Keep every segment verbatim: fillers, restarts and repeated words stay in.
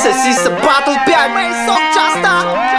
Сиса Батл пять Мейсов часто.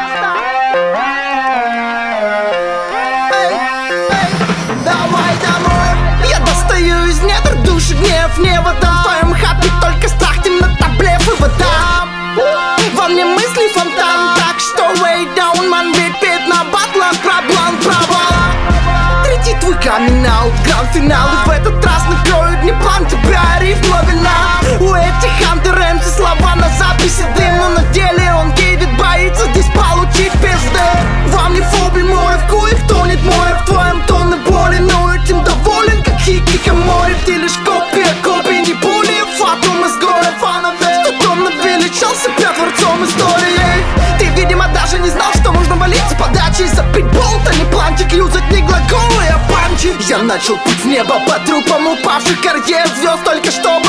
Давай домой. Я достаю из недр души гнев, не вода. В твоем хапе только страх, темнота, блеф и вода. Во мне мысли фонтан, так что way down, man, repeat на батлах, проблем, провала. Третий твой камин-аут, гранд-финал, и в этот раз накроют не план тебя, рифма вина. У этих антер-МС слова на записи дым, но на деле он гейвит, боится здесь получить пизды. Во мне фобли море, в коих тонет море, в твоем тоне боли, но этим доволен, как хикика море. Ты лишь копия, копия, не более фатум из горя фанов, что томно величал себя творцом истории. Ты, видимо, даже не знал, что нужно валить с подачи, запить болт, а не плантик, юзать не глаголы, а панчи. Я начал путь в небо по трупам упавших карьер звезд, только чтобы